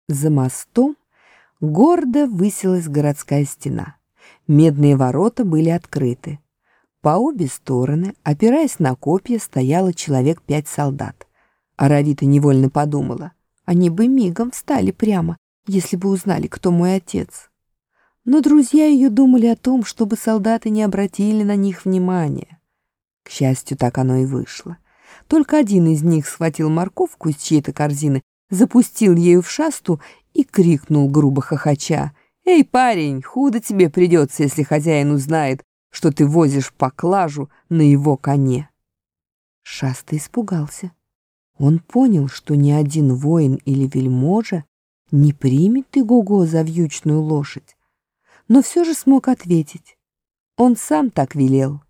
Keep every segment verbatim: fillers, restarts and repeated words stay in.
За мостом гордо высилась городская стена. Медные ворота были открыты. По обе стороны, опираясь на копья, стояло человек пять солдат. Аравита невольно подумала, они бы мигом встали прямо, если бы узнали, кто мой отец. Но друзья ее думали о том, чтобы солдаты не обратили на них внимания. К счастью, так оно и вышло. Только один из них схватил морковку из чьей-то корзины, запустил ею в Шасту и крикнул, грубо хохоча: «Эй, парень, худо тебе придется, если хозяин узнает, что ты возишь поклажу на его коне». Шаста испугался. Он понял, что ни один воин или вельможа не примет Игого за вьючную лошадь, но все же смог ответить. Он сам так велел.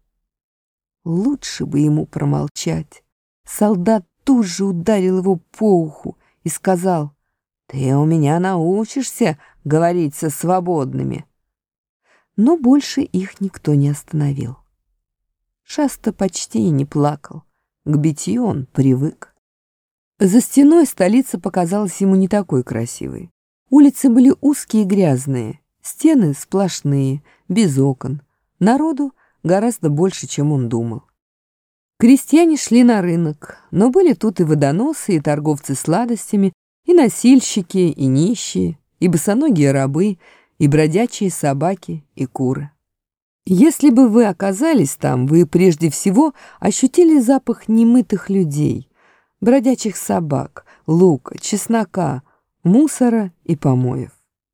Лучше бы ему промолчать. Солдат тут же ударил его по уху и сказал: «Ты у меня научишься говорить со свободными». Но больше их никто не остановил. Шаста почти и не плакал. К битью он привык. За стеной столица показалась ему не такой красивой. Улицы были узкие и грязные, стены сплошные, без окон. Народу гораздо больше, чем он думал. Крестьяне шли на рынок, но были тут и водоносы, и торговцы сладостями, и носильщики, и нищие, и босоногие рабы, и бродячие собаки, и куры. Если бы вы оказались там, вы прежде всего ощутили запах немытых людей, бродячих собак, лука, чеснока, мусора и помоев.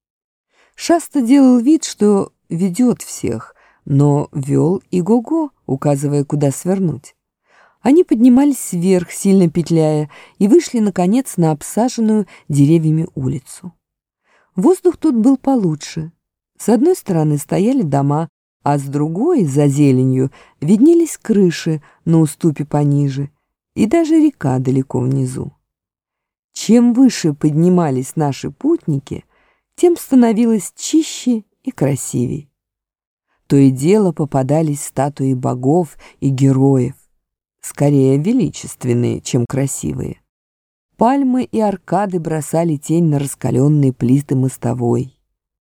Шаста делал вид, что ведет всех, но вел Игого, указывая, куда свернуть. Они поднимались вверх, сильно петляя, и вышли, наконец, на обсаженную деревьями улицу. Воздух тут был получше. С одной стороны стояли дома, а с другой, за зеленью, виднелись крыши на уступе пониже, и даже река далеко внизу. Чем выше поднимались наши путники, тем становилось чище и красивей. То и дело попадались статуи богов и героев, скорее величественные, чем красивые. Пальмы и аркады бросали тень на раскаленные плиты мостовой.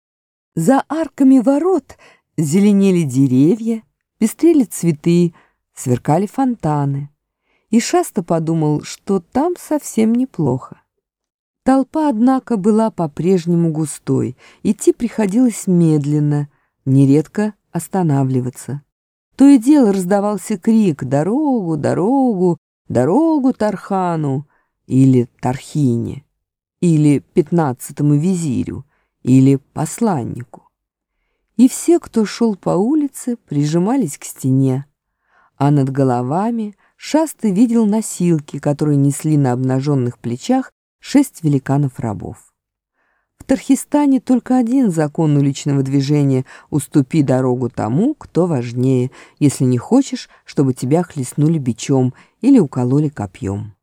За арками ворот зеленели деревья, пестрели цветы, сверкали фонтаны. И Шаста подумал, что там совсем неплохо. Толпа, однако, была по-прежнему густой, идти приходилось медленно, нередко останавливаться. То и дело раздавался крик: «Дорогу, дорогу, дорогу Тархану!» или Тархине, или пятнадцатому визирю, или посланнику. И все, кто шел по улице, прижимались к стене, а над головами Шаста видел носилки, которые несли на обнаженных плечах шесть великанов-рабов. В Тархистане только один закон уличного движения: уступи дорогу тому, кто важнее, если не хочешь, чтобы тебя хлестнули бичом или укололи копьем.